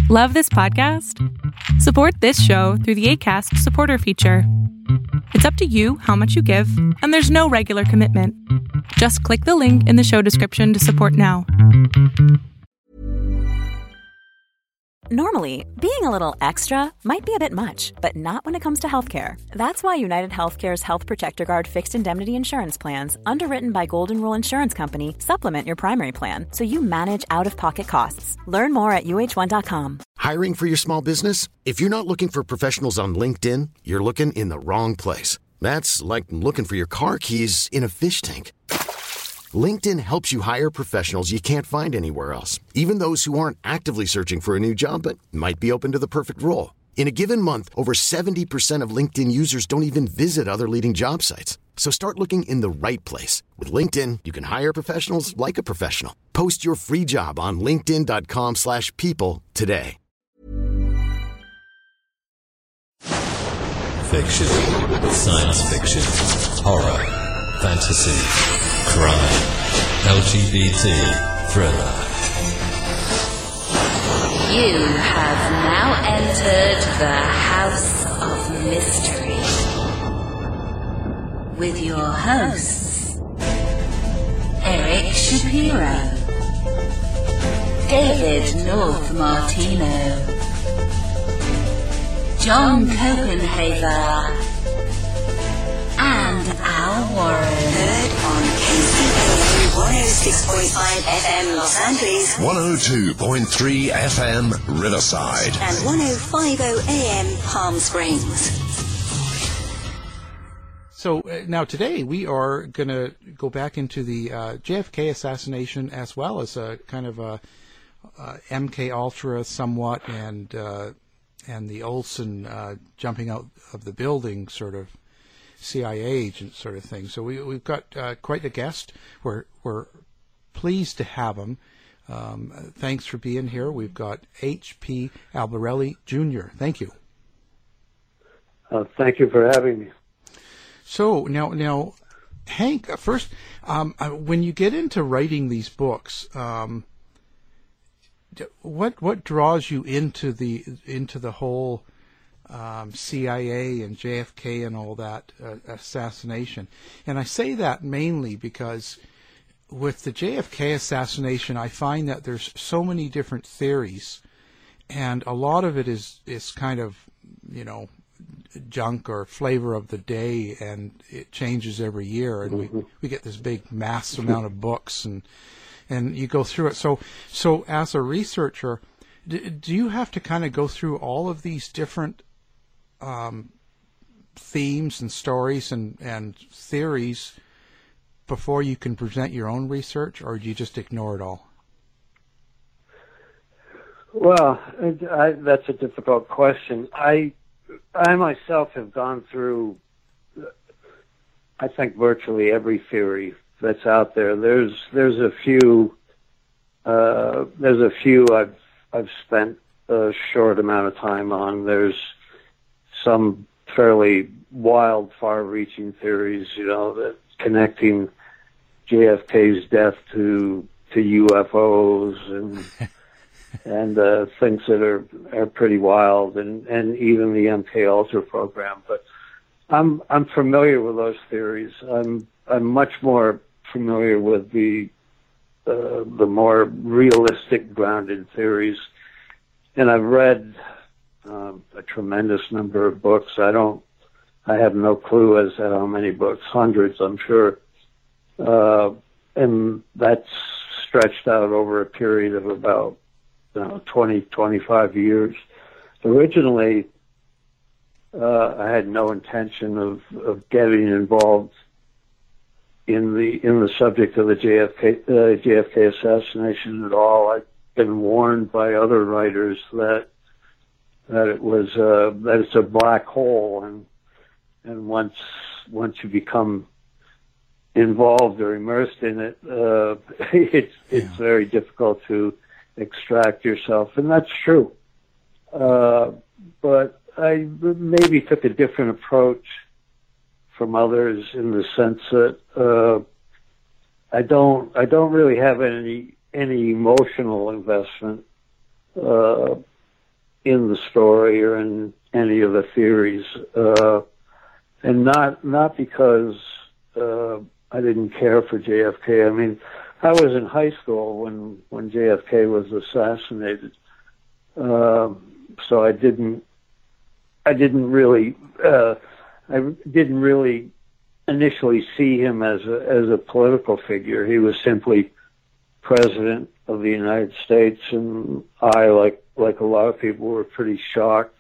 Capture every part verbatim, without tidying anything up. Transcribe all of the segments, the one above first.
Love this podcast? Support this show through the Acast supporter feature. It's up to you how much you give, and there's no regular commitment. Just click the link in the show description to support now. Normally, being a little extra might be a bit much, but not when it comes to healthcare. That's why United Healthcare's Health Protector Guard fixed indemnity insurance plans, underwritten by Golden Rule Insurance Company, supplement your primary plan so you manage out-of-pocket costs. Learn more at U H one dot com. Hiring for your small business? If you're not looking for professionals on LinkedIn, you're looking in the wrong place. That's like looking for your car keys in a fish tank. LinkedIn helps you hire professionals you can't find anywhere else, even those who aren't actively searching for a new job but might be open to the perfect role. In a given month, over seventy percent of LinkedIn users don't even visit other leading job sites. So start looking in the right place. With LinkedIn, you can hire professionals like a professional. Post your free job on linkedin dot com slash people today. Fiction, science fiction, horror, fantasy, crime, L G B T, thriller. You have now entered the House of Mystery with your hosts, Eric Shapiro, David North Martino, John Copenhaver, and Al Warren. Heard on K C K one oh six point five F M Los Angeles, one oh two point three F M Riverside, and ten fifty A M Palm Springs. So uh, now today we are going to go back into the uh, J F K assassination, as well as a kind of a uh, M K Ultra somewhat, and uh, and the Olsen uh, jumping out of the building sort of C I A agent sort of thing. So we, we've got uh, quite a guest. We're, we're pleased to have him. Um, thanks for being here. We've got H P Albarelli Junior Thank you. Uh, thank you for having me. So now, now, Hank, first, um, when you get into writing these books, um, what what draws you into the into the whole um, C I A and J F K and all that uh, assassination? And I say that mainly because with the J F K assassination, I find that there's so many different theories, and a lot of it is is kind of, you know, junk or flavor of the day, and it changes every year, and we, we get this big mass amount of books, and and you go through it. So so as a researcher, do, do you have to kind of go through all of these different um, themes and stories and, and theories before you can present your own research, or do you just ignore it all? Well, I, that's a difficult question. I I myself have gone through, I think, virtually every theory that's out there. There's there's a few uh, there's a few I've I've spent a short amount of time on. There's some fairly wild, far-reaching theories, you know, that connecting J F K's death to to U F Os and. and uh, things that are, are pretty wild, and, and even the M K Ultra program. But I'm I'm familiar with those theories. I'm I'm much more familiar with the uh, the more realistic, grounded theories. And I've read um, a tremendous number of books. I don't. I have no clue as to how many books. Hundreds, I'm sure. Uh, and that's stretched out over a period of about You know, twenty, twenty-five years. Originally, uh, I had no intention of, of getting involved in the in the subject of the J F K uh, J F K assassination at all. I've been warned by other writers that that it was uh, that it's a black hole, and and once once you become involved or immersed in it, uh, it's it's yeah. very difficult to extract yourself, and that's true. Uh, but I maybe took a different approach from others in the sense that uh, I don't I don't really have any any emotional investment uh, in the story or in any of the theories, uh, and not not because uh, I didn't care for J F K. I mean, I was in high school when when J F K was assassinated, uh, so I didn't I didn't really uh, I didn't really initially see him as a as a political figure. He was simply President of the United States, and I, like like a lot of people, were pretty shocked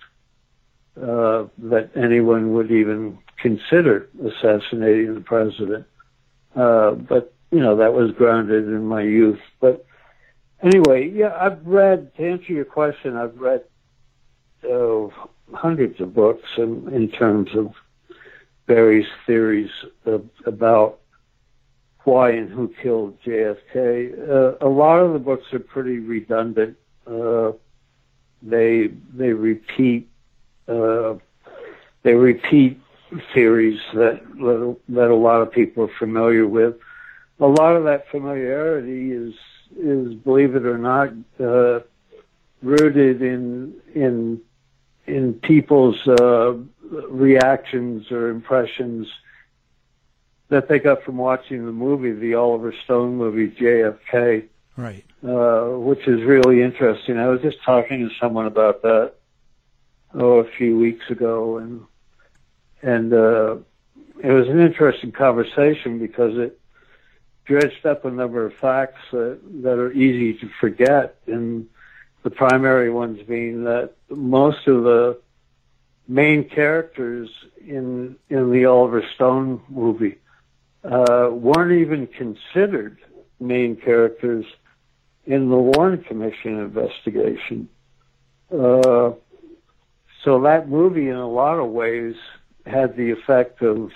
uh, that anyone would even consider assassinating the president. Uh, but you know, that was grounded in my youth. But anyway, yeah, I've read, to answer your question, I've read uh, hundreds of books in, in terms of various theories of, about why and who killed J F K. Uh, a lot of the books are pretty redundant. Uh, they they repeat uh, they repeat theories that that a lot of people are familiar with. A lot of that familiarity is is, believe it or not, uh, rooted in in in people's uh, reactions or impressions that they got from watching the movie, the Oliver Stone movie, J F K. Right. Uh, which is really interesting. I was just talking to someone about that, oh, a few weeks ago, and and uh, it was an interesting conversation because it dredged up a number of facts that, that are easy to forget, and the primary ones being that most of the main characters in in the Oliver Stone movie uh, weren't even considered main characters in the Warren Commission investigation. Uh, so that movie, in a lot of ways, had the effect of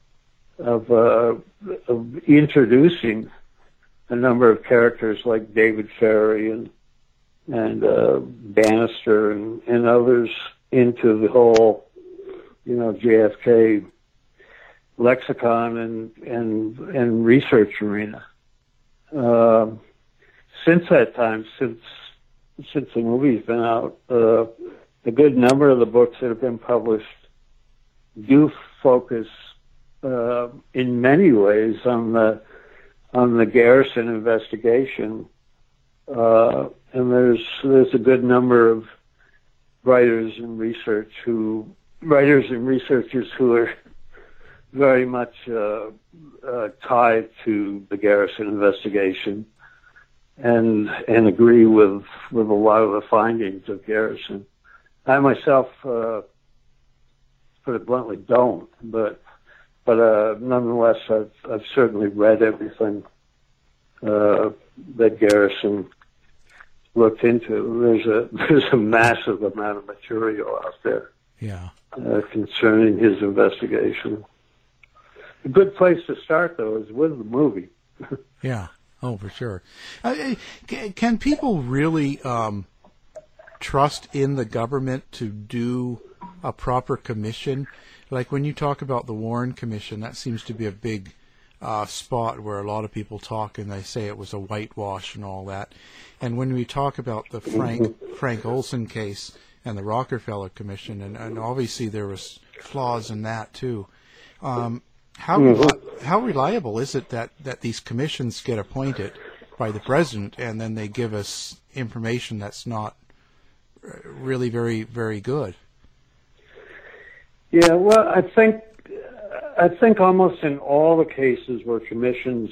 of, uh, of introducing a number of characters like David Ferrie and and uh, Bannister and, and others into the whole, you know, J F K lexicon and and and research arena. Uh, since that time, since since the movie's been out, uh, a good number of the books that have been published do focus uh, in many ways on the on the Garrison investigation, uh, and there's there's a good number of writers and research who writers and researchers who are very much uh, uh, tied to the Garrison investigation and and agree with with a lot of the findings of Garrison. I myself, uh, put it bluntly, don't, but but uh, nonetheless, I've I've certainly read everything uh, that Garrison looked into. There's a there's a massive amount of material out there, yeah, uh, concerning his investigation. A good place to start, though, is with the movie. Yeah. Oh, for sure. Uh, can people really um, trust in the government to do a proper commission? Like when you talk about the Warren Commission, that seems to be a big uh, spot where a lot of people talk and they say it was a whitewash and all that. And when we talk about the Frank Frank Olson case and the Rockefeller Commission, and, and obviously there was flaws in that too. Um, How reli- how reliable is it that, that these commissions get appointed by the president and then they give us information that's not really very, very good? Yeah, well, I think I think almost in all the cases where commissions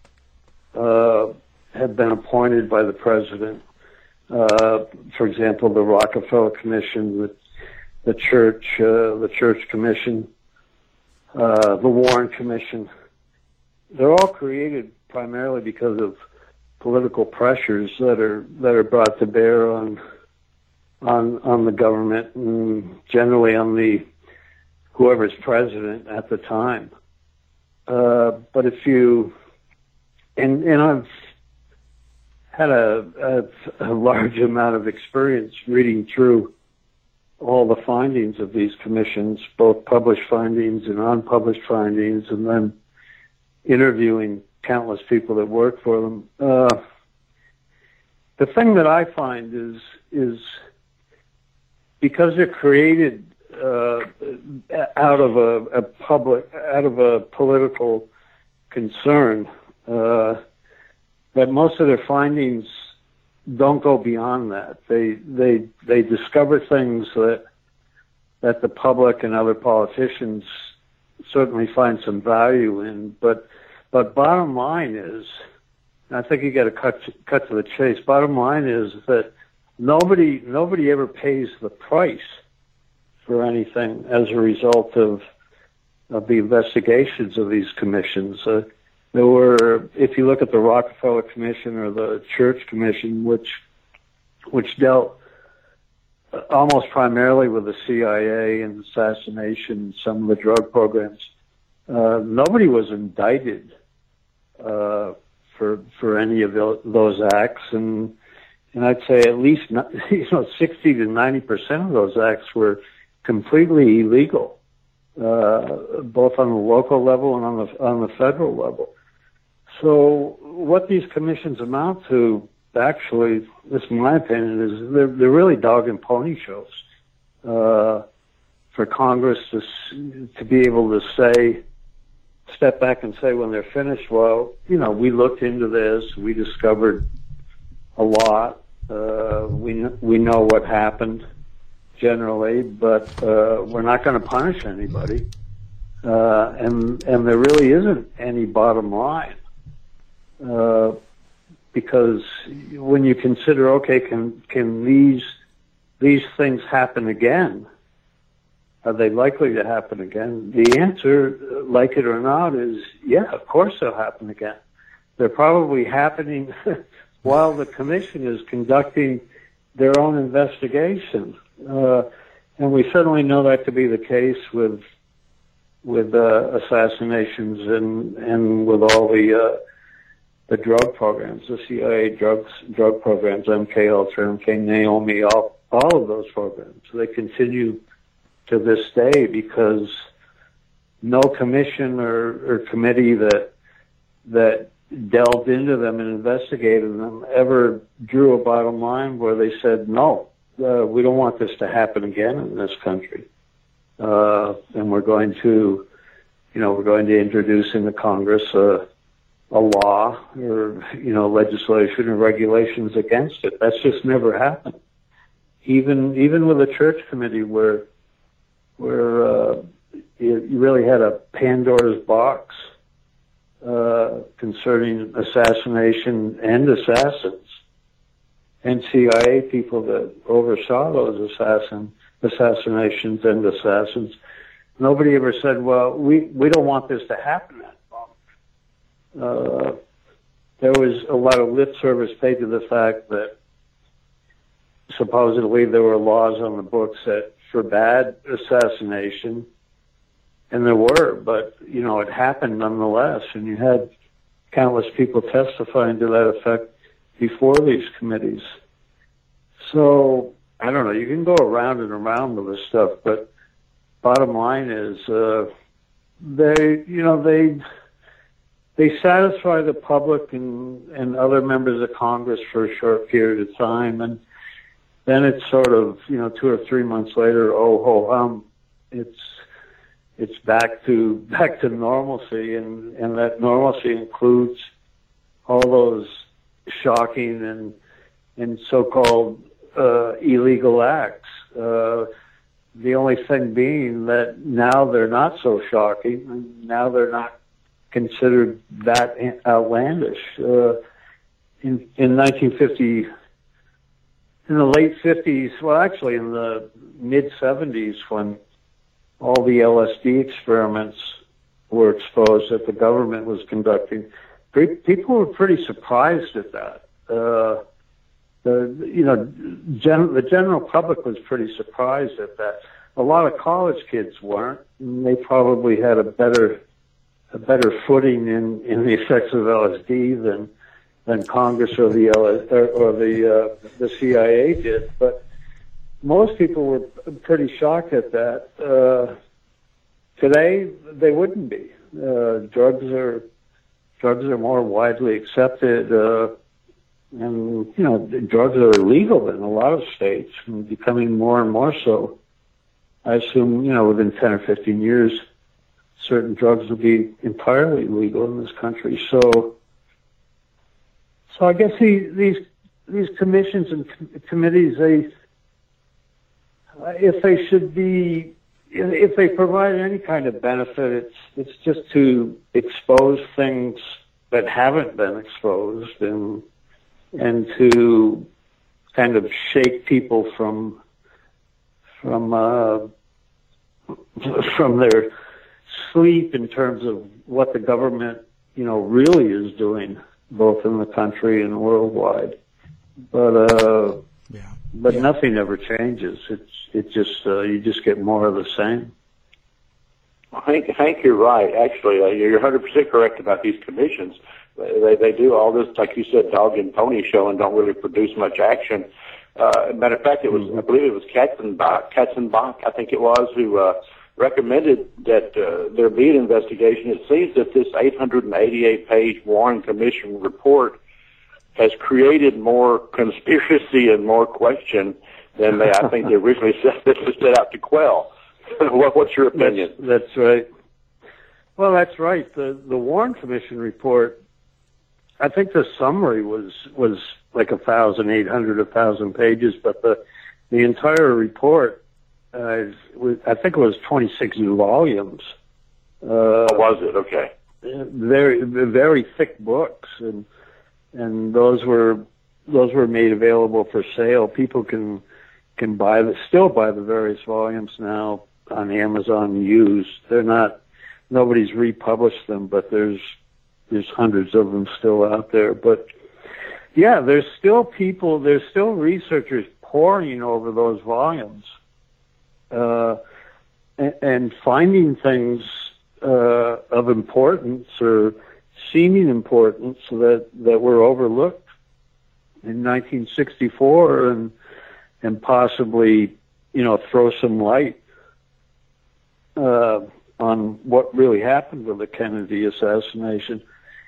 uh, have been appointed by the president, uh, for example, the Rockefeller Commission, the, the church, uh, the Church Commission, Uh, the Warren Commission, they're all created primarily because of political pressures that are that are brought to bear on on on the government and generally on the whoever's president at the time. Uh, but if you and and I've had a, a, a large amount of experience reading through all the findings of these commissions, both published findings and unpublished findings, and then interviewing countless people that work for them. Uh, the thing that I find is is because they're created uh, out of a, a public, out of a political concern, uh, that most of their findings don't go beyond that. They they they discover things that that the public and other politicians certainly find some value in. But but bottom line is, and I think you got to cut cut to the chase. Bottom line is that nobody nobody ever pays the price for anything as a result of of the investigations of these commissions. Uh, there were, if you look at the Rockefeller Commission or the Church Commission, which which dealt almost primarily with the C I A and assassination, some of the drug programs, uh, nobody was indicted uh, for for any of those acts, and and I'd say at least you know sixty to ninety percent of those acts were completely illegal, uh, both on the local level and on the on the federal level. So what these commissions amount to, actually, this is my opinion, is they're, they're really dog and pony shows uh, for Congress to to be able to say, step back and say when they're finished, well, you know, we looked into this, we discovered a lot, uh, we we know what happened generally, but uh, we're not going to punish anybody, uh, and and there really isn't any bottom line. Uh, because when you consider, okay, can can these these things happen again? Are they likely to happen again? The answer, like it or not, is yeah, of course they'll happen again. They're probably happening while the commission is conducting their own investigation, uh, and we certainly know that to be the case with with uh, assassinations and and with all the uh, the drug programs, the C I A drugs, drug programs, M K Ultra, M K Naomi, all, all of those programs. They continue to this day because no commission or, or committee that that delved into them and investigated them ever drew a bottom line where they said, no, uh, we don't want this to happen again in this country. Uh, and we're going to, you know, we're going to introduce into Congress a a law or, you know, legislation or regulations against it. That's just never happened. Even, even with a church committee where, where, uh, you, you really had a Pandora's box, uh, concerning assassination and assassins, and C I A people that oversaw those assassin, assassinations and assassins. Nobody ever said, well, we, we don't want this to happen. Uh, there was a lot of lip service paid to the fact that supposedly there were laws on the books that forbade assassination, and there were, but, you know, it happened nonetheless, and you had countless people testifying to that effect before these committees. So, I don't know, you can go around and around with this stuff, but bottom line is, uh, they, you know, they... They satisfy the public and, and other members of Congress for a short period of time, and then it's sort of, you know, two or three months later, oh ho hum, it's it's back to back to normalcy, and, and that normalcy includes all those shocking and and so-called uh, illegal acts. Uh, the only thing being that now they're not so shocking, and now they're not considered that outlandish. Uh, in, in nineteen fifty, in the late fifties, well, actually in the mid seventies, when all the L S D experiments were exposed that the government was conducting, people were pretty surprised at that. Uh, the, you know, gen- the general public was pretty surprised at that. A lot of college kids weren't, and they probably had a better a better footing in, in the effects of L S D than than Congress or the L S, or, or the uh, the C I A did. But most people were pretty shocked at that. Uh, today, they wouldn't be. Uh, drugs are drugs are more widely accepted. Uh, And, you know, drugs are illegal in a lot of states and becoming more and more so. I assume, you know, within ten or fifteen years, certain drugs will be entirely legal in this country. So, so I guess he, these these commissions and com- committees, they, if they should be, if they provide any kind of benefit, it's it's just to expose things that haven't been exposed, and and to kind of shake people from from uh, from their sleep in terms of what the government, you know, really is doing, both in the country and worldwide. But uh, yeah. but yeah. nothing ever changes. It's it just uh, you just get more of the same. Hank, Hank, you're right. Actually, uh, you're one hundred percent correct about these commissions. They they do all this, like you said, dog and pony show, and don't really produce much action. Uh, matter of fact, it was, I believe it was Katzenbach, Katzenbach, I think it was, who uh, recommended that uh, there be an investigation. It seems that this eight hundred eighty-eight page Warren Commission report has created more conspiracy and more question than they, I think, they originally set, set out to quell. what, what's your opinion? That's, that's right. Well, that's right. The the Warren Commission report, I think the summary was was like a thousand eight hundred, a thousand pages, but the the entire report, uh, was, I think it was twenty six volumes. Uh, oh, was it? Okay. Very very thick books, and and those were those were made available for sale. People can can buy the still buy the various volumes now on Amazon used. They're not nobody's republished them, but there's there's hundreds of them still out there. But yeah, there's still people, there's still researchers poring over those volumes uh, and, and finding things uh, of importance or seeming importance that that were overlooked in nineteen sixty-four, and and possibly, you know, throw some light uh, on what really happened with the Kennedy assassination.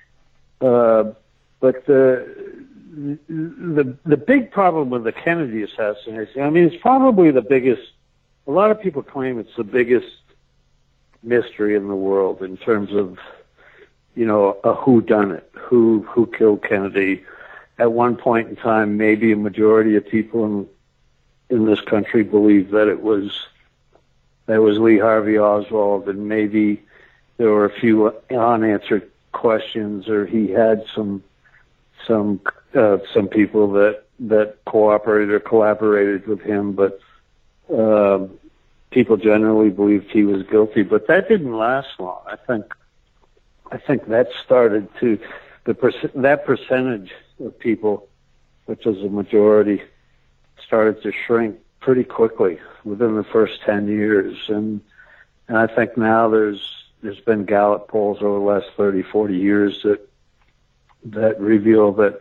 Uh, but the the the big problem with the Kennedy assassination, I mean, it's probably the biggest. A lot of people claim it's the biggest mystery in the world in terms of, you know, a whodunit, who who killed Kennedy. At one point in time, maybe a majority of people in in this country believed that it was that it was Lee Harvey Oswald, and maybe there were a few unanswered questions, or he had some some uh, some people that that cooperated or collaborated with him, but uh, people generally believed he was guilty. But that didn't last long. I think I think that started to the perc- that percentage of people, which is a majority, started to shrink pretty quickly within the first ten years, and and I think now there's there's been Gallup polls over the last thirty, forty years that that reveal that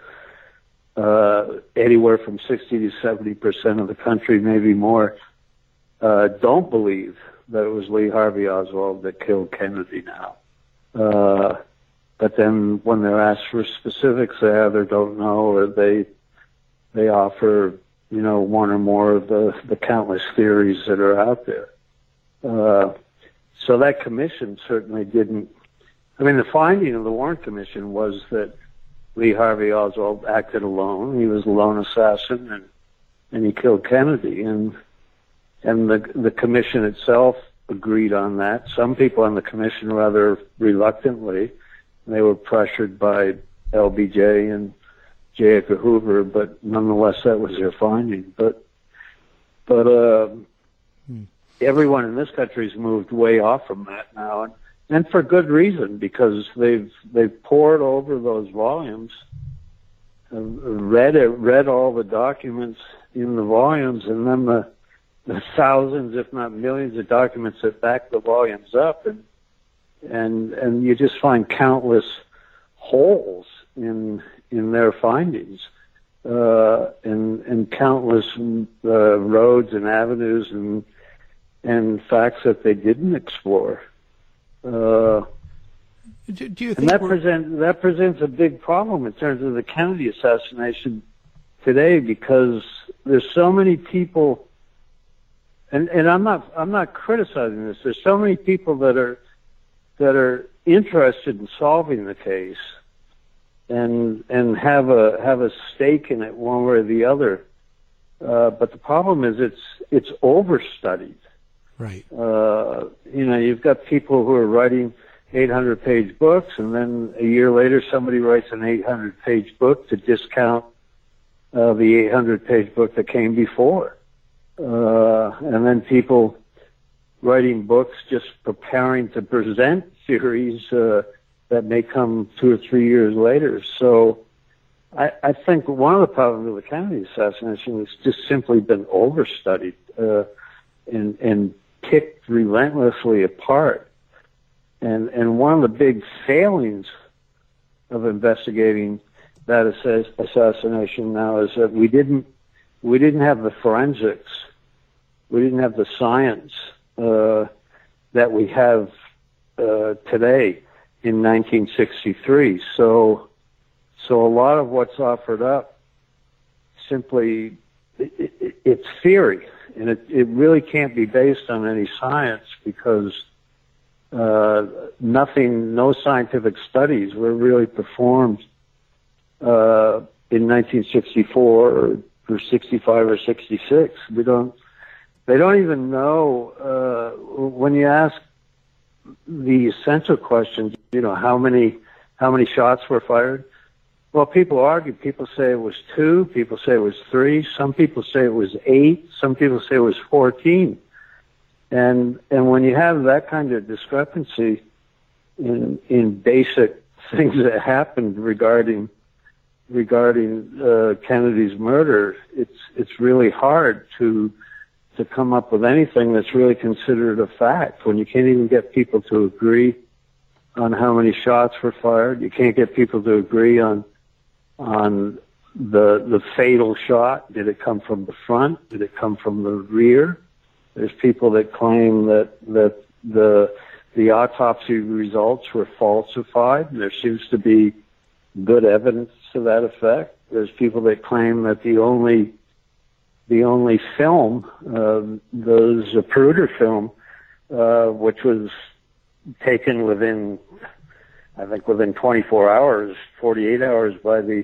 uh, anywhere from sixty to seventy percent of the country, maybe more, uh, don't believe that it was Lee Harvey Oswald that killed Kennedy now. Uh, but then when they're asked for specifics, they either don't know, or they they offer, you know, one or more of the, the countless theories that are out there. Uh, so that commission certainly didn't, I mean, the finding of the Warren Commission was that Lee Harvey Oswald acted alone. He was a lone assassin, and, and he killed Kennedy. And, and the, the commission itself agreed on that. Some people on the commission rather reluctantly. They were pressured by L B J and J. Edgar Hoover, but nonetheless, that was their finding. But, but uh, hmm. everyone in this country's moved way off from that now, and, and for good reason, because they've they've poured over those volumes, uh, read it, read all the documents in the volumes, and then the the thousands, if not millions, of documents that back the volumes up, and and and you just find countless holes in in their findings, uh, and and countless uh, roads and avenues and and facts that they didn't explore. Uh, Do, do you think and that we're... present that presents a big problem in terms of the Kennedy assassination today, because there's so many people, and and I'm not I'm not criticizing this. There's so many people that are that are interested in solving the case, and and have a have a stake in it one way or the other. Uh, but the problem is it's it's overstudied. Right. Uh, you know, you've got people who are writing eight hundred page books, and then a year later somebody writes an eight hundred page book to discount uh, the eight hundred page book that came before. Uh, and then people writing books just preparing to present theories uh, that may come two or three years later. So I, I think one of the problems with the Kennedy assassination has just simply been overstudied uh, and, and picked relentlessly apart. And and one of the big failings of investigating that assassination now is that we didn't we didn't have the forensics, we didn't have the science uh, that we have uh, today in nineteen sixty-three. So so a lot of what's offered up simply it, it, it's theory, and it, it really can't be based on any science, because Uh, nothing, no scientific studies were really performed uh, in nineteen sixty-four or, or sixty-five or sixty-six. We don't, they don't even know, uh, when you ask the essential questions, you know, how many, how many shots were fired? Well, people argue. People say it was two, people say it was three, some people say it was eight, some people say it was fourteen. And and when you have that kind of discrepancy in in basic things that happened regarding regarding uh, Kennedy's murder, it's it's really hard to to come up with anything that's really considered a fact. When you can't even get people to agree on how many shots were fired, you can't get people to agree on on the the fatal shot. Did it come from the front? Did it come from the rear? There's people that claim that, that the the autopsy results were falsified. There seems to be good evidence to that effect. There's people that claim that the only the only film, uh, the Zapruder film, uh, which was taken within, I think within twenty-four hours, forty-eight hours by the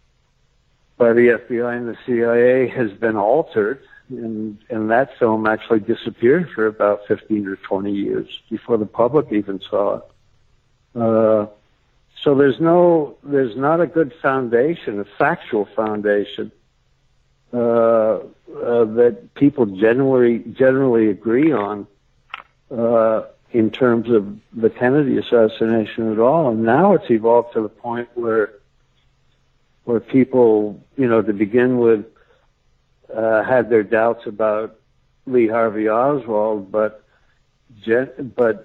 by the F B I and the C I A, has been altered. And, and that film actually disappeared for about fifteen or twenty years before the public even saw it. Uh, so there's no, there's not a good foundation, a factual foundation, uh, uh, that people generally, generally agree on, uh, in terms of the Kennedy assassination at all. And now it's evolved to the point where, where people, you know, to begin with, Uh, had their doubts about Lee Harvey Oswald, but gen- but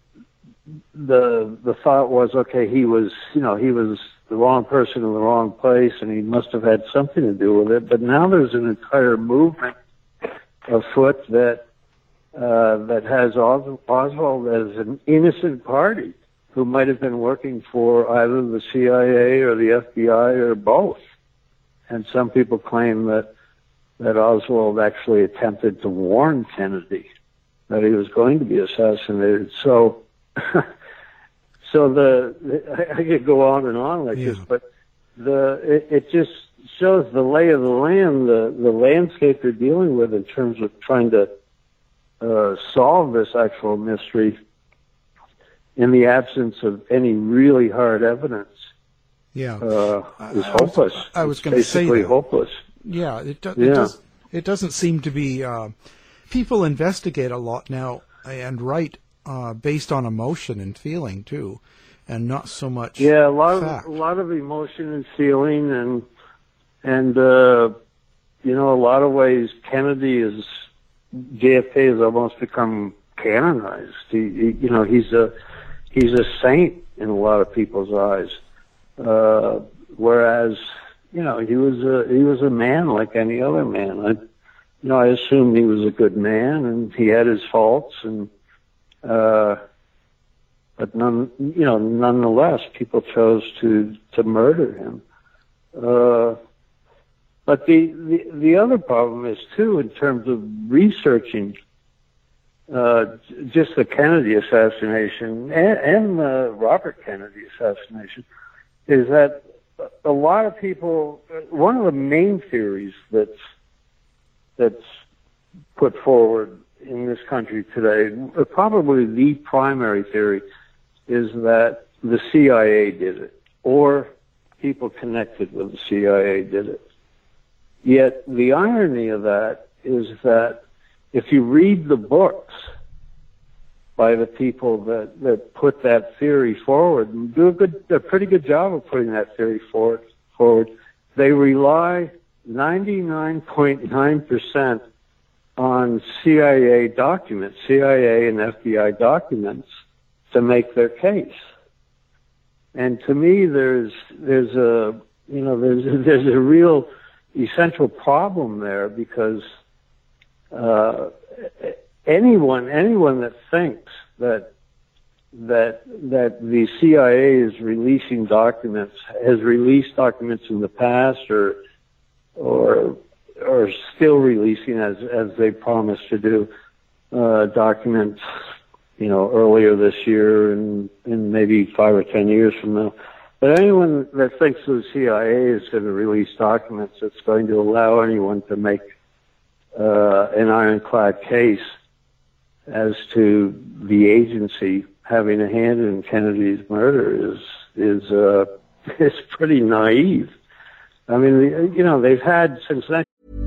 the the thought was, okay, he was, you know, he was the wrong person in the wrong place, and he must have had something to do with it. But now there's an entire movement afoot that uh, that has Os- Oswald as an innocent party who might have been working for either the C I A or the F B I or both. And some people claim that that Oswald actually attempted to warn Kennedy that he was going to be assassinated. So, so the, the I could go on and on like yeah. this, but the it, it just shows the lay of the land, the the landscape they're dealing with in terms of trying to uh, solve this actual mystery in the absence of any really hard evidence. Yeah, uh, is hopeless. I was, I was going to say basically that. hopeless. Yeah, it, do, yeah. it does. It doesn't seem to be. Uh, people investigate a lot now and write uh, based on emotion and feeling too, and not so much. Yeah, a lot fact. of a lot of emotion and feeling, and and uh, you know, a lot of ways Kennedy is J F K has almost become canonized. He, he you know, he's a he's a saint in a lot of people's eyes, uh, whereas. You know, he was a he was a man like any other man. I, you know, I assumed he was a good man, and he had his faults, and uh, but none, you know, nonetheless, people chose to to murder him. Uh, but the, the the other problem is too, in terms of researching uh, just the Kennedy assassination and, and the Robert Kennedy assassination, is that a lot of people. One of the main theories that's that's put forward in this country today, probably the primary theory, is that the C I A did it, or people connected with the C I A did it. Yet the irony of that is that if you read the books by the people that, that put that theory forward, and do a good, a pretty good job of putting that theory forward, forward, they rely ninety-nine point nine percent on C I A documents, C I A and F B I documents, to make their case. And to me, there's there's a you know there's there's a real essential problem there, because uh, anyone anyone that thinks that that that the C I A is releasing documents, has released documents in the past, or or or still releasing, as as they promised to do, uh, documents, you know, earlier this year and, and maybe five or ten years from now. But anyone that thinks the C I A is going to release documents that's going to allow anyone to make uh, an ironclad case as to the agency having a hand in Kennedy's murder is is uh, is pretty naive. I mean, you know, they've had since then.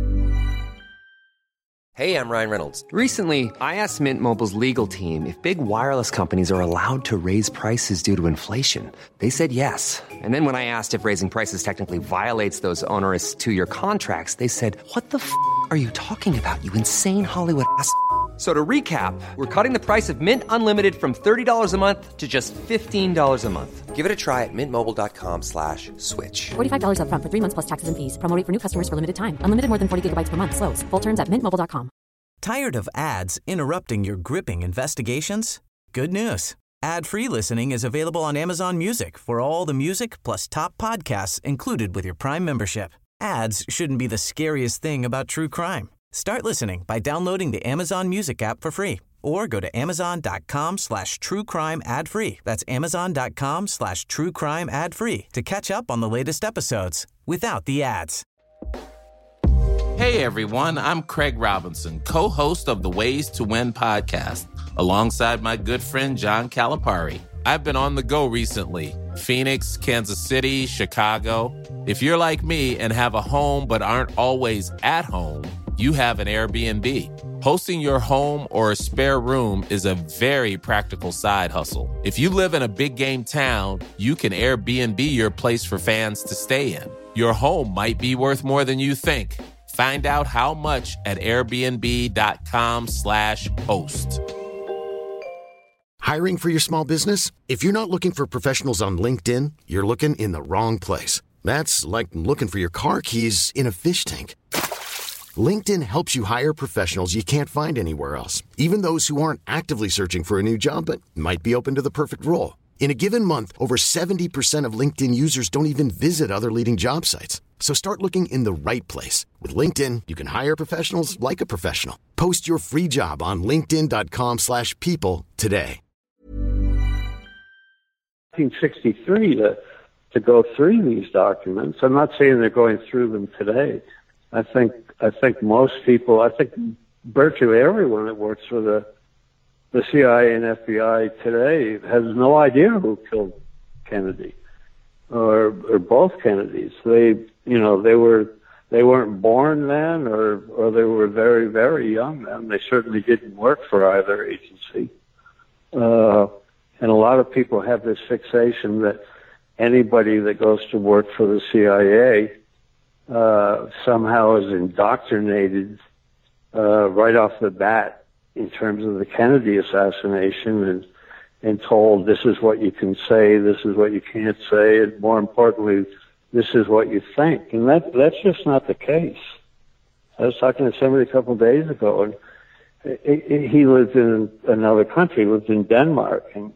Hey, I'm Ryan Reynolds. Recently, I asked Mint Mobile's legal team if big wireless companies are allowed to raise prices due to inflation. They said yes. And then when I asked if raising prices technically violates those onerous two-year contracts, they said, "What the f*** are you talking about, you insane Hollywood ass f- So to recap, we're cutting the price of Mint Unlimited from thirty dollars a month to just fifteen dollars a month. Give it a try at mintmobile.com slash switch. forty-five dollars up front for three months plus taxes and fees. Promo rate for new customers for limited time. Unlimited more than forty gigabytes per month. Slows full terms at mint mobile dot com. Tired of ads interrupting your gripping investigations? Good news. Ad-free listening is available on Amazon Music for all the music plus top podcasts included with your Prime membership. Ads shouldn't be the scariest thing about true crime. Start listening by downloading the Amazon Music app for free, or go to amazon.com slash true crime ad free. That's amazon.com slash true crime ad free to catch up on the latest episodes without the ads. Hey everyone, I'm Craig Robinson, co-host of the Ways to Win podcast, alongside my good friend John Calipari. I've been on the go recently. Phoenix, Kansas City, Chicago. If you're like me and have a home but aren't always at home, you have an Airbnb. Hosting your home or a spare room is a very practical side hustle. If you live in a big game town, you can Airbnb your place for fans to stay in. Your home might be worth more than you think. Find out how much at airbnb.com slash host. Hiring for your small business? If you're not looking for professionals on LinkedIn, you're looking in the wrong place. That's like looking for your car keys in a fish tank. LinkedIn helps you hire professionals you can't find anywhere else, even those who aren't actively searching for a new job but might be open to the perfect role. In a given month, over seventy percent of LinkedIn users don't even visit other leading job sites. So start looking in the right place. With LinkedIn, you can hire professionals like a professional. Post your free job on linkedin.com slash people today. nineteen sixty-three to, to go through these documents. I'm not saying they're going through them today. I think I think most people, I think virtually everyone that works for the the C I A and F B I today has no idea who killed Kennedy or or both Kennedys. They you know they were they weren't born then, or or they were very very young then. They certainly didn't work for either agency. Uh, and a lot of people have this fixation that anybody that goes to work for the C I A Uh, somehow is indoctrinated uh, right off the bat in terms of the Kennedy assassination, and and told this is what you can say, this is what you can't say, and more importantly, this is what you think. And that that's just not the case. I was talking to somebody a couple of days ago, and he lived in another country, lived in Denmark, and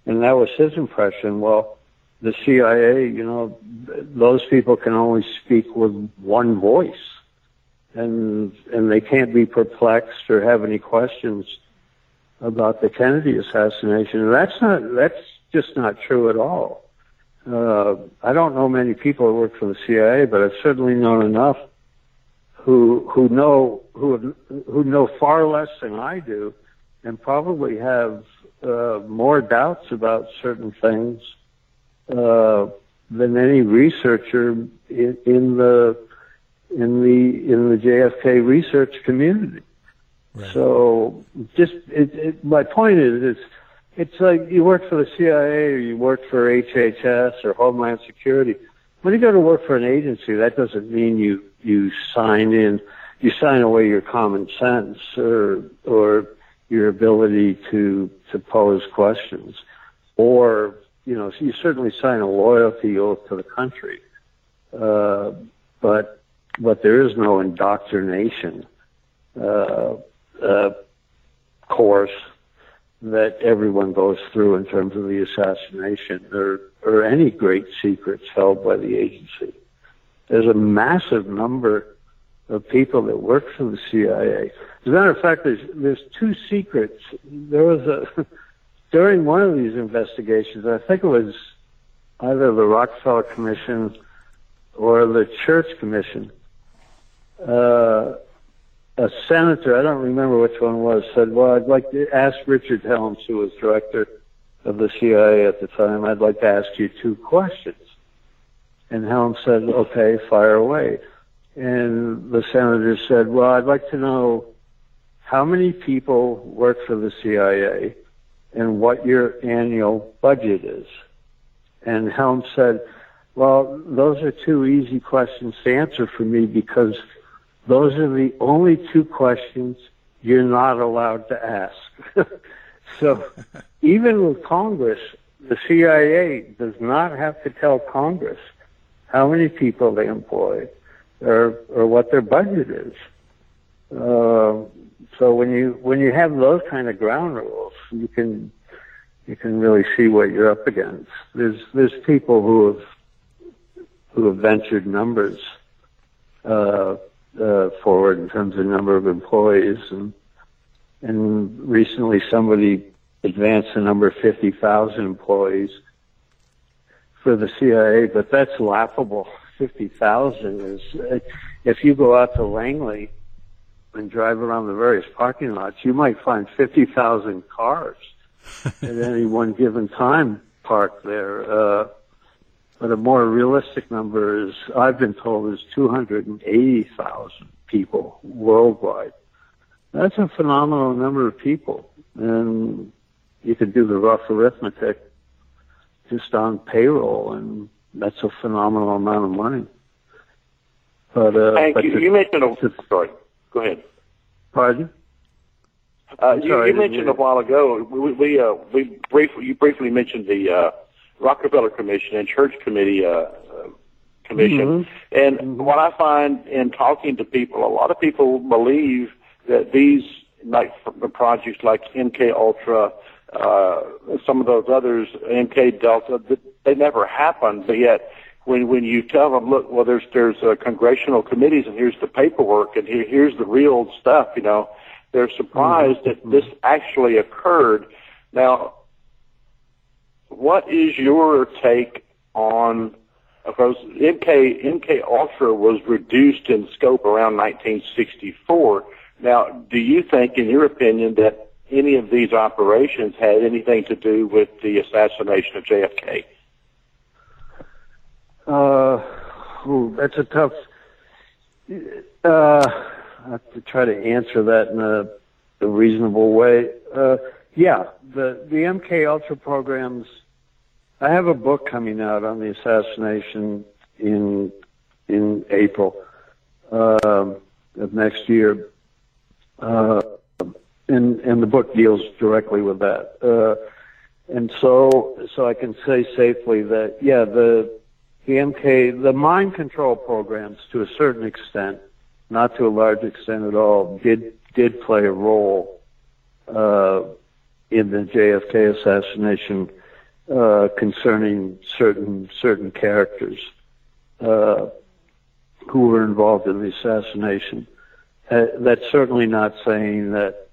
And that was his impression. Well, the C I A, you know, those people can only speak with one voice, and and they can't be perplexed or have any questions about the Kennedy assassination. And that's not, that's just not true at all. Uh, I don't know many people who work for the C I A, but I've certainly known enough who who know who who know far less than I do, and probably have uh, more doubts about certain things uh, than any researcher in, in the in the in the J F K research community. Right. So, just it, it, my point is, it's it's like you work for the C I A or you work for H H S or Homeland Security. When you go to work for an agency, that doesn't mean you you sign in, you sign away your common sense or or your ability to to pose questions, or you know, you certainly sign a loyalty oath to the country, uh, but but there is no indoctrination uh, uh, course that everyone goes through in terms of the assassination or or any great secrets held by the agency. There's a massive number of people that work for the C I A. As a matter of fact, there's there's two secrets. There was a during one of these investigations, I think it was either the Rockefeller Commission or the Church Commission. Uh, a senator, I don't remember which one it was, said, "Well, I'd like to ask Richard Helms, who was director of the C I A at the time, I'd like to ask you two questions." And Helms said, "Okay, fire away." And the senator said, "Well, I'd like to know how many people work for the C I A and what your annual budget is." And Helms said, "Well, those are two easy questions to answer for me because those are the only two questions you're not allowed to ask." So even with Congress, the C I A does not have to tell Congress how many people they employ or or what their budget is. Uh, so when you when you have those kind of ground rules, you can you can really see what you're up against. There's there's people who have who have ventured numbers uh, uh, forward in terms of number of employees, and and recently somebody advanced the number of fifty thousand employees for the C I A, but that's laughable. fifty thousand is, if you go out to Langley and drive around the various parking lots, you might find fifty thousand cars at any one given time parked there. Uh, but a more realistic number is, I've been told, is two hundred eighty thousand people worldwide. That's a phenomenal number of people. And you could do the rough arithmetic just on payroll, and that's a phenomenal amount of money. But, uh, Hank, but you, the, you mentioned a, sorry, go ahead. Pardon? Uh, you, sorry, you mentioned a while ago, we, we, uh, we briefly, you briefly mentioned the, uh, Rockefeller Commission and Church Committee, uh, uh Commission. Mm-hmm. And mm-hmm. what I find in talking to people, a lot of people believe that these, like projects like M K Ultra, uh, some of those others, M K Delta, they never happened, but yet when when you tell them, look, well, there's there's uh, congressional committees, and here's the paperwork, and here, here's the real stuff, you know, they're surprised mm-hmm. that this actually occurred. Now, what is your take on, because M K M K Ultra was reduced in scope around nineteen sixty-four. Now, do you think, in your opinion, that any of these operations had anything to do with the assassination of J F K? Uh, ooh, that's a tough. Uh, I have to try to answer that in a, a reasonable way. Uh, yeah, the the M K Ultra programs. I have a book coming out on the assassination in in April uh, of next year, uh, and and the book deals directly with that. Uh, and so so I can say safely that yeah, the the M K, the mind control programs, to a certain extent, not to a large extent at all, did did play a role uh, in the J F K assassination uh, concerning certain certain characters uh, who were involved in the assassination. Uh, that's certainly not saying that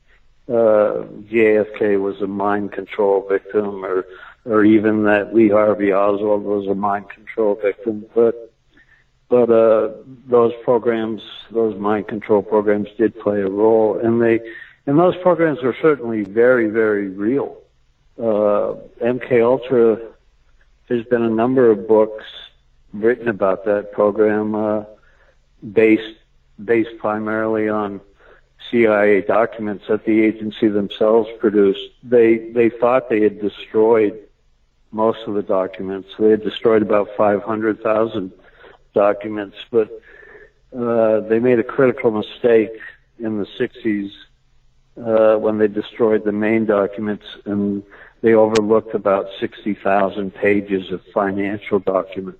uh, J F K was a mind control victim, or or even that Lee Harvey Oswald was a mind control victim. But but uh, those programs, those mind control programs, did play a role, and they and those programs were certainly very, very real. Uh, M K Ultra, there's been a number of books written about that program, uh, based based primarily on C I A documents that the agency themselves produced. They they thought they had destroyed most of the documents. They had destroyed about five hundred thousand documents, but uh, they made a critical mistake in the sixties uh, when they destroyed the main documents, and they overlooked about sixty thousand pages of financial documents.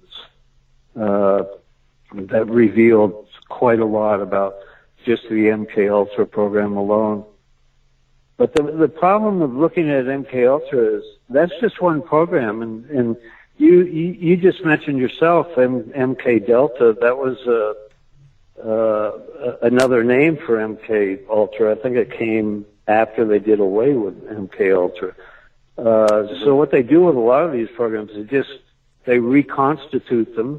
Uh, that revealed quite a lot about just the M K Ultra program alone. But the the problem of looking at M K Ultra is that's just one program, and, and you, you you just mentioned yourself M, MK Delta. That was uh, uh, another name for M K Ultra. I think it came after they did away with M K Ultra. Uh, so what they do with a lot of these programs is just they reconstitute them,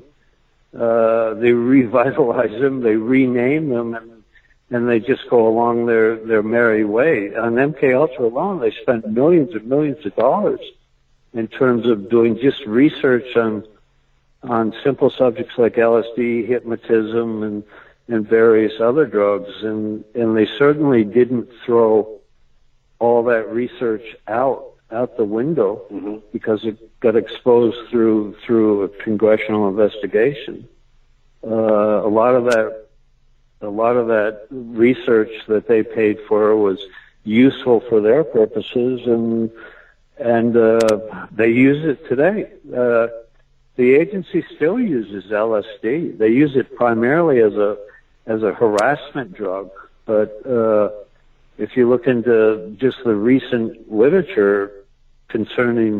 uh, they revitalize them, they rename them, and and they just go along their, their merry way. On M K Ultra alone, they spent millions and millions of dollars in terms of doing just research on on simple subjects like L S D, hypnotism, and and various other drugs, and and they certainly didn't throw all that research out out the window mm-hmm. because it got exposed through through a congressional investigation. Uh, a lot of that. A lot of that research that they paid for was useful for their purposes, and and uh, they use it today. Uh, the agency still uses L S D. They use it primarily as a as a harassment drug. But uh, if you look into just the recent literature concerning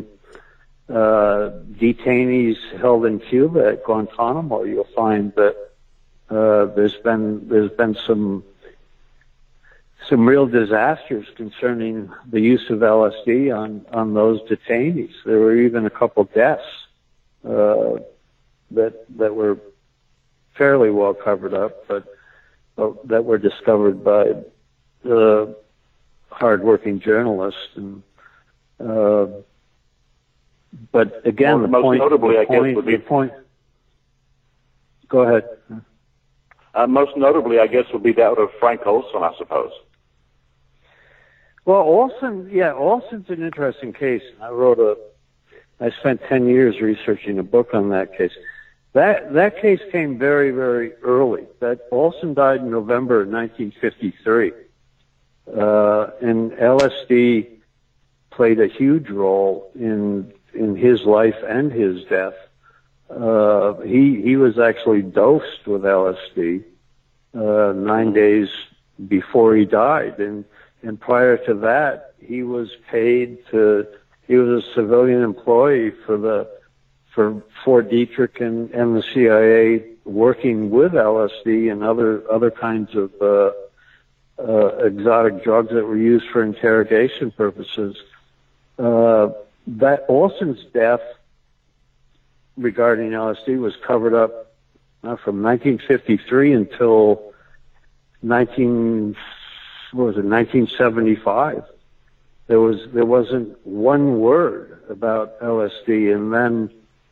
uh, detainees held in Cuba at Guantanamo, you'll find that. Uh, there's been there's been some some real disasters concerning the use of L S D on, on those detainees. There were even a couple deaths uh, that that were fairly well covered up, but uh, that were discovered by uh, hardworking journalists. And uh, but again, well, the point, notably, the I point, guess, would be the point. Go ahead. Uh, most notably, I guess, would be that of Frank Olson, I suppose. Well, Olson, yeah, Olson's an interesting case. I wrote a, I spent ten years researching a book on that case. That that case came very, very early. That Olson died in November nineteen fifty-three, uh, and L S D played a huge role in in his life and his death. Uh, he, he was actually dosed with L S D, uh, nine days before he died. And, and prior to that, he was paid to, he was a civilian employee for the, for Fort Detrick and, and the C I A working with L S D and other, other kinds of, uh, uh, exotic drugs that were used for interrogation purposes. Uh, that Olson's death regarding L S D was covered up uh, from nineteen fifty-three until nineteen what was it nineteen seventy-five. There was there wasn't one word about L S D, and then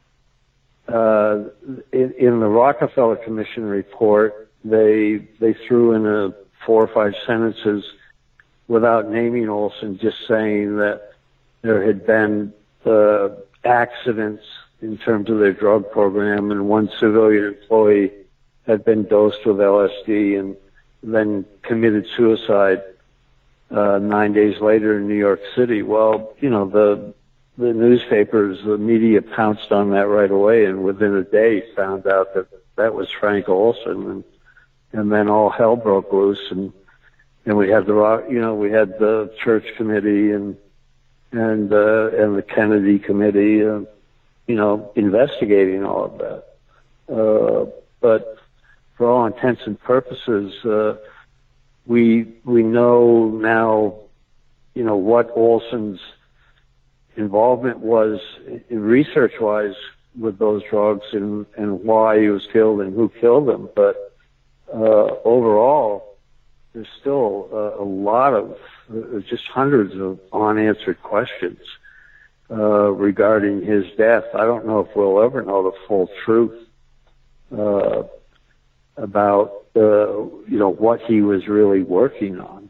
uh, in, in the Rockefeller Commission report, they they threw in a four or five sentences without naming Olson, just saying that there had been uh, accidents in terms of their drug program, and one civilian employee had been dosed with L S D and then committed suicide uh, nine days later in New York City. Well, you know, the the newspapers, the media pounced on that right away, and within a day found out that that was Frank Olson, and and then all hell broke loose, and and we had the you know we had the church committee and and uh, and the Kennedy Committee, uh, you know, investigating all of that. Uh, but for all intents and purposes, uh, we we know now, you know, what Olson's involvement was in research-wise with those drugs, and, and why he was killed and who killed him. But uh, overall, there's still uh, a lot of, uh, just hundreds of unanswered questions uh, regarding his death. I don't know if we'll ever know the full truth uh, about, uh, you know, what he was really working on.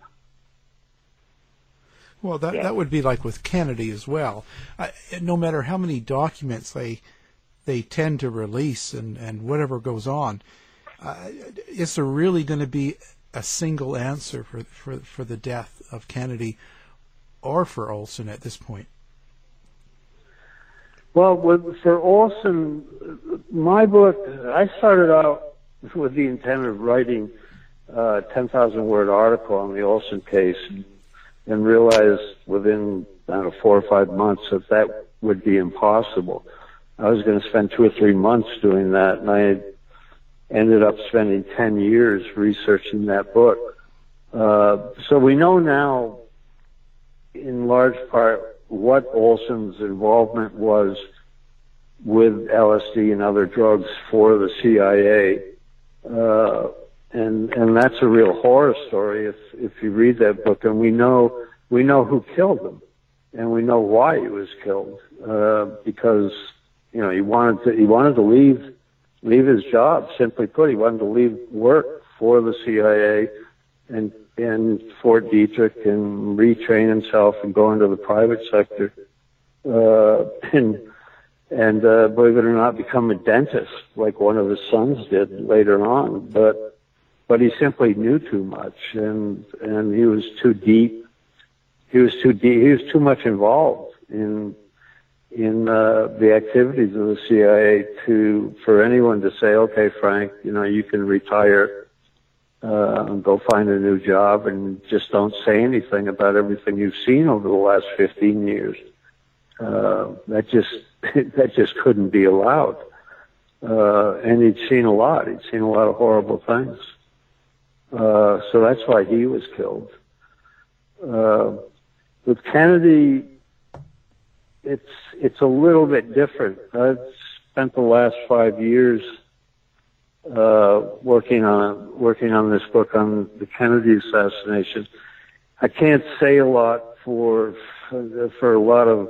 Well, that, that would be like with Kennedy as well. Uh, no matter how many documents they they tend to release and, and whatever goes on, uh, is there really going to be a single answer for, for for the death of Kennedy or for Olson at this point? Well, with, for Olson, my book, I started out with the intent of writing a ten thousand word article on the Olson case, and, and realized within, I don't know, four or five months that that would be impossible. I was going to spend two or three months doing that, and I ended up spending ten years researching that book. Uh, so we know now, in large part, what Olson's involvement was with L S D and other drugs for the C I A. Uh, and, and that's a real horror story if, if you read that book. And we know, we know who killed him, and we know why he was killed, uh, because, you know, he wanted to, he wanted to leave, leave his job. Simply put, he wanted to leave work for the C I A and, and Fort Detrick and retrain himself and go into the private sector. Uh, and, and, uh, believe it or not, become a dentist like one of his sons did later on. But, but he simply knew too much, and, and he was too deep. He was too deep. He was too much involved in, in uh, the activities of the C I A to, for anyone to say, okay, Frank, you know, you can retire, uh, and go find a new job, and just don't say anything about everything you've seen over the last fifteen years. Uh, that just, that just couldn't be allowed. Uh, and he'd seen a lot. He'd seen a lot of horrible things. Uh, so that's why he was killed. Uh, with Kennedy, it's it's a little bit different. I've spent the last five years uh, working on working on this book on the Kennedy assassination. I can't say a lot for for a lot of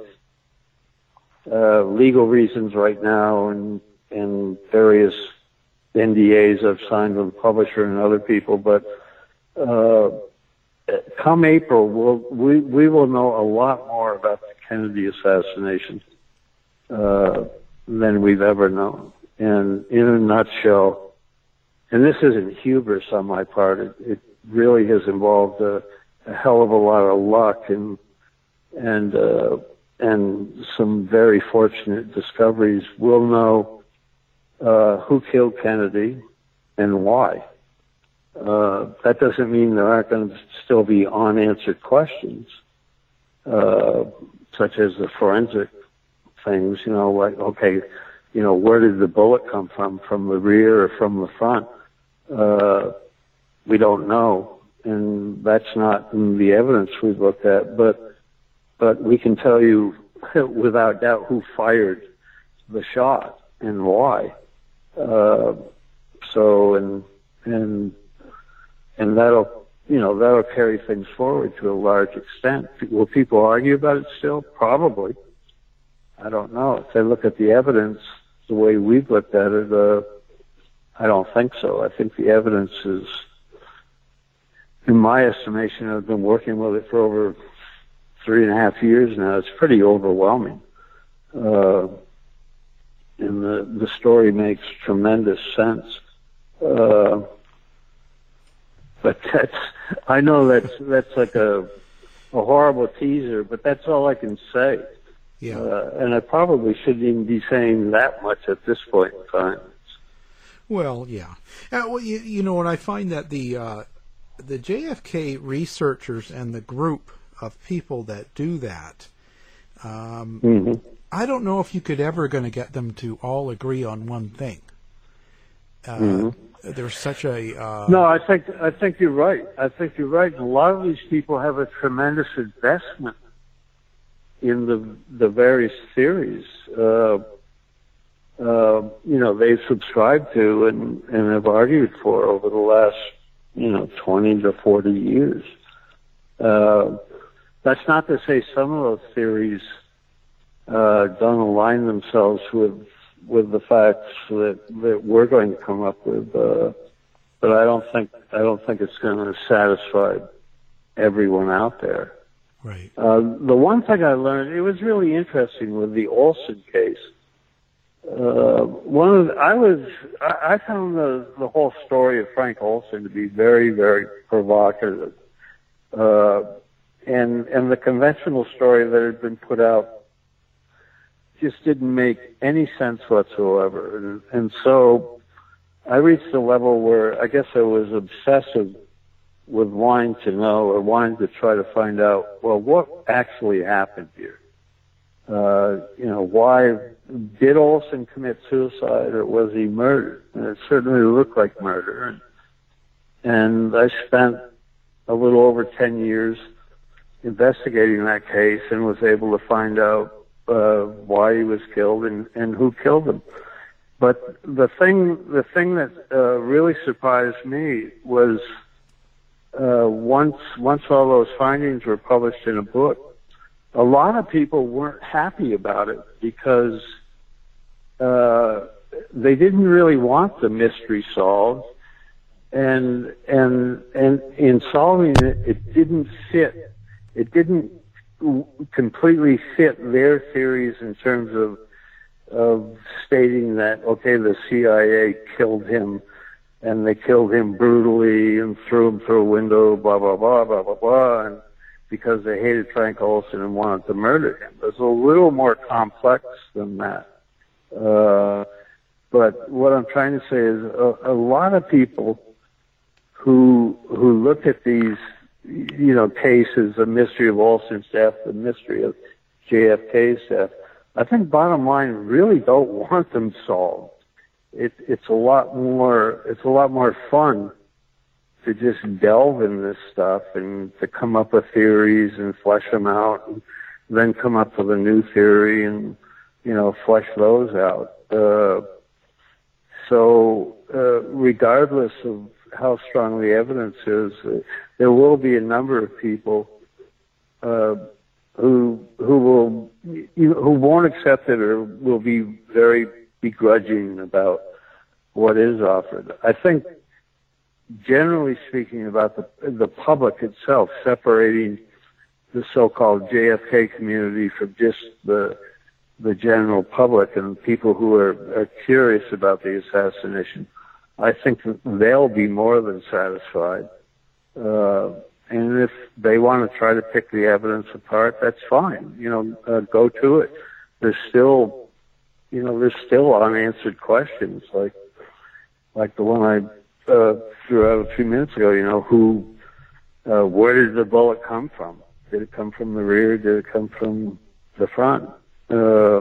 uh, legal reasons right now, and and various N D As I've signed with the publisher and other people. But uh, come April, we'll, we we will know a lot more about the Kennedy assassination uh, than we've ever known. And in a nutshell, and this isn't hubris on my part, it, it really has involved a, a hell of a lot of luck and and uh, and some very fortunate discoveries. We'll know uh, who killed Kennedy and why. Uh, that doesn't mean there aren't going to still be unanswered questions, uh, such as the forensic things, you know, like, okay, you know, where did the bullet come from, from the rear or from the front? Uh, we don't know, and that's not in the evidence we've looked at, but, but we can tell you without doubt who fired the shot and why. Uh, so, and, and, And that'll, you know, that'll carry things forward to a large extent. Will people argue about it still? Probably. I don't know. If they look at the evidence the way we've looked at it, uh, I don't think so. I think the evidence is, in my estimation, I've been working with it for over three and a half years now. It's pretty overwhelming. Uh, and the, the story makes tremendous sense. Uh, But that's, I know that's, that's like a, a horrible teaser, but that's all I can say. Yeah. Uh, and I probably shouldn't even be saying that much at this point in time. Well, yeah. Uh, well, you, you know, and I find that the, uh, the J F K researchers and the group of people that do that, Um, mm-hmm. I don't know if you could ever going to get them to all agree on one thing. Uh, mm-hmm. There's such a uh, no. I think I think you're right. I think you're right. And a lot of these people have a tremendous investment in the the various theories. Uh, uh, you know, they've subscribed to and and have argued for over the last you know twenty to forty years. Uh, that's not to say some of those theories uh, don't align themselves with with the facts that that we're going to come up with, uh, but I don't think I don't think it's going to satisfy everyone out there. Right. Uh, the one thing I learned, it was really interesting with the Olson case. Uh, one of the, I was I, I found the the whole story of Frank Olson to be very very provocative, uh, and and the conventional story that had been put out just didn't make any sense whatsoever. And, and so I reached a level where I guess I was obsessive with wanting to know or wanting to try to find out, well, what actually happened here? Uh, you know, why did Olson commit suicide or was he murdered? And it certainly looked like murder. And, and I spent a little over ten years investigating that case and was able to find out Uh, why he was killed and, and who killed him. But the thing, the thing that uh, really surprised me was uh, once once all those findings were published in a book, a lot of people weren't happy about it because uh, they didn't really want the mystery solved, and and and in solving it, it didn't fit. It didn't completely fit their theories in terms of of stating that, okay, the C I A killed him and they killed him brutally and threw him through a window, blah, blah, blah, blah, blah, blah, and because they hated Frank Olson and wanted to murder him. It's a little more complex than that. Uh, but what I'm trying to say is a, a lot of people who who look at these you know, cases, the mystery of Olson's death, the mystery of J F K's death, I think bottom line really don't want them solved. It, it's a lot more, it's a lot more fun to just delve in this stuff and to come up with theories and flesh them out and then come up with a new theory and, you know, flesh those out. Uh, so, uh, regardless of how strong the evidence is, uh, there will be a number of people uh, who who will who won't accept it or will be very begrudging about what is offered. I think, generally speaking, about the the public itself, separating the so-called J F K community from just the the general public and people who are, are curious about the assassination, I think they'll be more than satisfied. Uh, and if they want to try to pick the evidence apart, that's fine. You know, uh, go to it. There's still, you know, there's still unanswered questions like, like the one I uh, threw out a few minutes ago. You know, who, uh, where did the bullet come from? Did it come from the rear? Did it come from the front? Uh,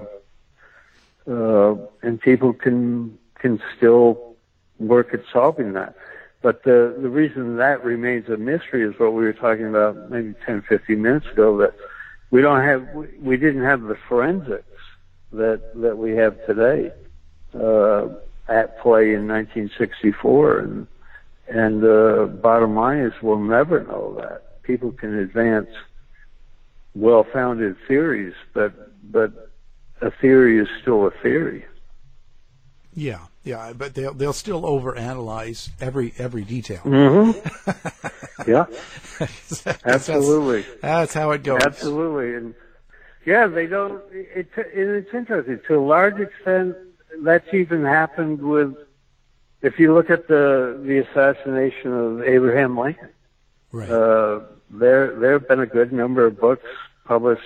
uh, and people can can still work at solving that. But the the reason that remains a mystery is what we were talking about maybe ten, fifteen minutes ago, that we don't have, we, we didn't have the forensics that, that we have today, uh, at play in nineteen sixty-four. And, and, uh, bottom line is we'll never know that. People can advance well-founded theories, but, but a theory is still a theory. Yeah, yeah, but they'll they'll still overanalyze every every detail. Mm-hmm. Yeah, that's, absolutely. That's, that's how it goes. Absolutely, and yeah, they don't. It, it, it's interesting to a large extent. That's even happened with. If you look at the the assassination of Abraham Lincoln, right? Uh, there there have been a good number of books published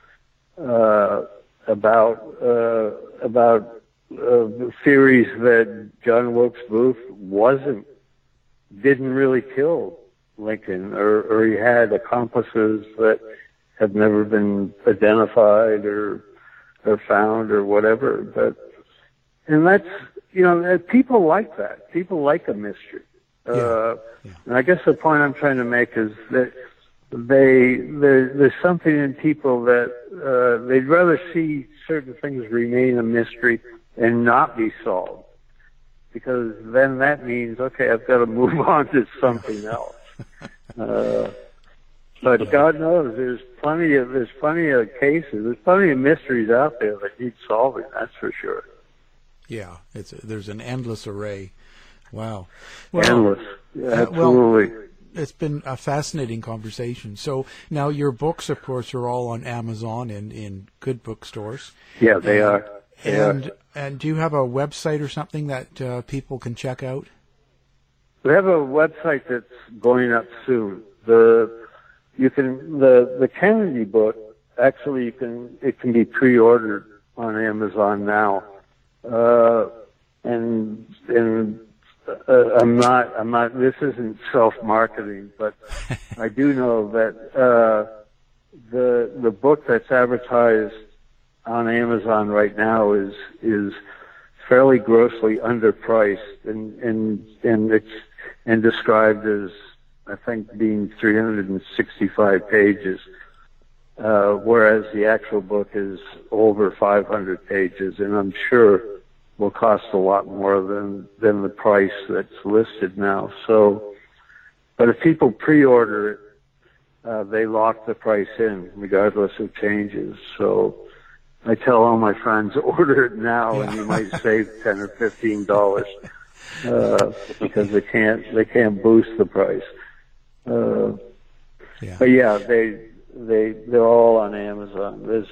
uh, about uh, about. Uh, theories that John Wilkes Booth wasn't, didn't really kill Lincoln, or, or he had accomplices that have never been identified or or found or whatever. But and that's, you know, people like that. People like a mystery. Yeah. Uh, yeah. And I guess the point I'm trying to make is that they there, there's something in people that uh, they'd rather see certain things remain a mystery and not be solved, because then that means, okay, I've got to move on to something else. Uh, but God knows there's plenty of there's plenty of cases, there's plenty of mysteries out there that need solving. That's for sure. Yeah, it's there's an endless array. Wow, well, endless. Yeah, absolutely. Well, it's been a fascinating conversation. So now your books, of course, are all on Amazon and in good bookstores. Yeah, they and, are. They and are. and do you have a website or something that uh, people can check out? We have a website that's going up soon. The you can the the Kennedy book, actually you can it can be pre-ordered on Amazon now. Uh, and and uh, I'm not I'm not this isn't self-marketing, but I do know that uh, the the book that's advertised on Amazon right now is is fairly grossly underpriced and and and it's and described as, I think, being three hundred sixty-five pages, uh, whereas the actual book is over five hundred pages, and I'm sure will cost a lot more than than the price that's listed now. So, but if people pre-order it, uh, they lock the price in regardless of changes. So I tell all my friends, order it now, yeah. and you might save ten or fifteen dollars uh, because they can't they can't boost the price. Uh, yeah. But yeah, they they they're all on Amazon. There's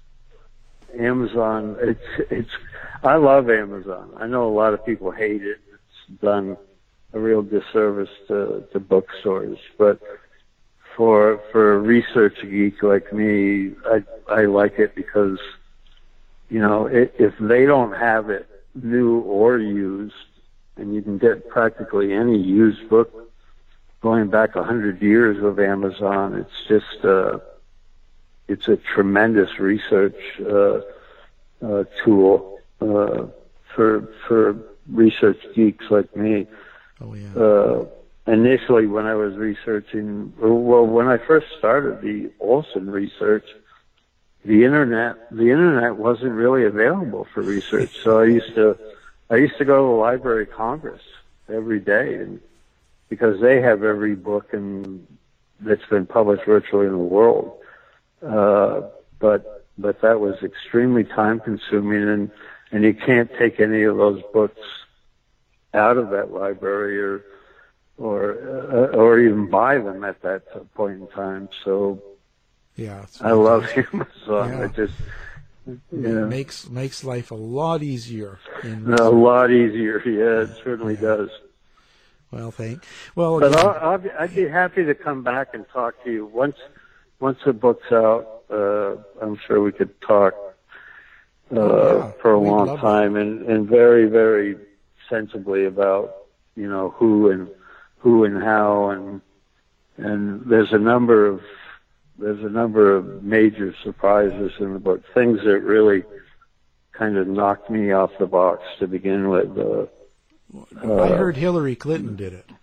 Amazon. It's it's. I love Amazon. I know a lot of people hate it. It's done a real disservice to, to bookstores, but for for a research geek like me, I I like it because, you know, it, if they don't have it new or used, and you can get practically any used book going back a hundred years of Amazon, it's just uh, it's a tremendous research uh, uh, tool uh, for for research geeks like me. Oh yeah. Uh, initially, when I was researching, well, when I first started the Olson research, the internet the internet wasn't really available for research. So I used to I used to go to the Library of Congress every day, and because they have every book and that's been published virtually in the world. Uh, but but that was extremely time consuming, and and you can't take any of those books out of that library or or uh, or even buy them at that point in time. So yeah, I love Amazon. Yeah. It just yeah. It makes makes life a lot easier. In a lot easier. Yeah, it certainly yeah. does. Well, thank. Well, but I'll, I'll be, I'd be happy to come back and talk to you once once the book's out. Uh, I'm sure we could talk uh, oh, yeah. for a We'd long time and, and very very sensibly about, you know, who and who and how, and and there's a number of there's a number of major surprises in the book, things that really kind of knocked me off the box to begin with. Uh, I heard Hillary Clinton did it.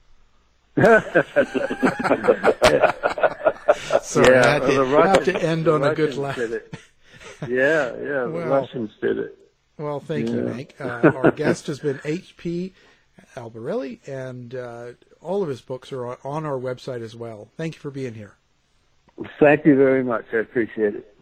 So yeah, I had to, the Russians, have to end on a good laugh. Did it. Yeah, yeah, the well, Russians did it. Well, thank yeah. you, Hank. Uh, our guest has been H P Albarelli, and uh, all of his books are on our website as well. Thank you for being here. Thank you very much. I appreciate it.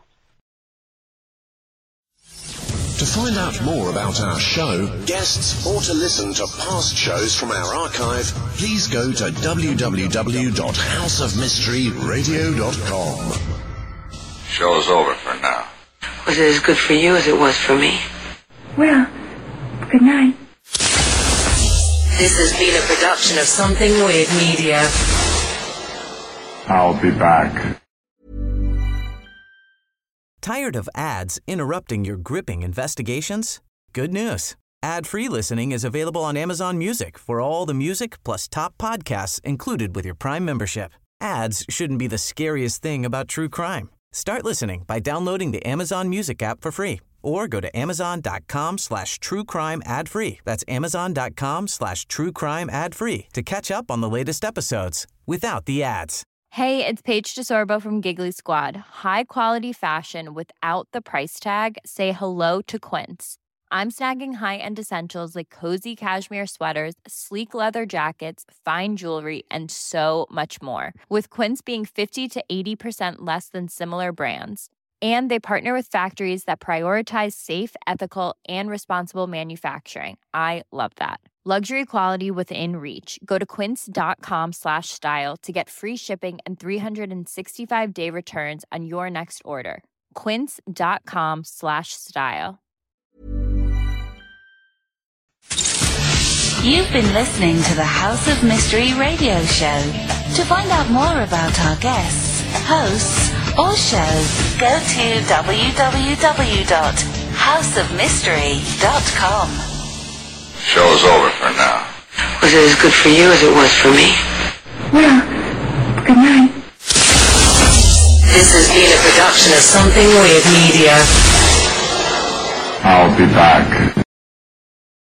To find out more about our show, guests, or to listen to past shows from our archive, please go to w w w dot house of mystery radio dot com. Show's over for now. Was it as good for you as it was for me? Well, good night. This has been a production of Something Weird Media. I'll be back. Tired of ads interrupting your gripping investigations? Good news. Ad-free listening is available on Amazon Music for all the music plus top podcasts included with your Prime membership. Ads shouldn't be the scariest thing about true crime. Start listening by downloading the Amazon Music app for free or go to amazon.com slash true crime ad free. That's amazon.com slash true crime ad free to catch up on the latest episodes without the ads. Hey, it's Paige DeSorbo from Giggly Squad. High quality fashion without the price tag. Say hello to Quince. I'm snagging high-end essentials like cozy cashmere sweaters, sleek leather jackets, fine jewelry, and so much more. With Quince being fifty to eighty percent less than similar brands. And they partner with factories that prioritize safe, ethical, and responsible manufacturing. I love that. Luxury quality within reach. Go to quince.com slash style to get free shipping and three sixty-five day returns on your next order. Quince.com slash style. You've been listening to the House of Mystery radio show. To find out more about our guests, hosts, or shows, go to w w w dot house of mystery dot com. Show's over for now. Was it as good for you as it was for me? Well, good night. This has been a production of Something Weird Media. I'll be back.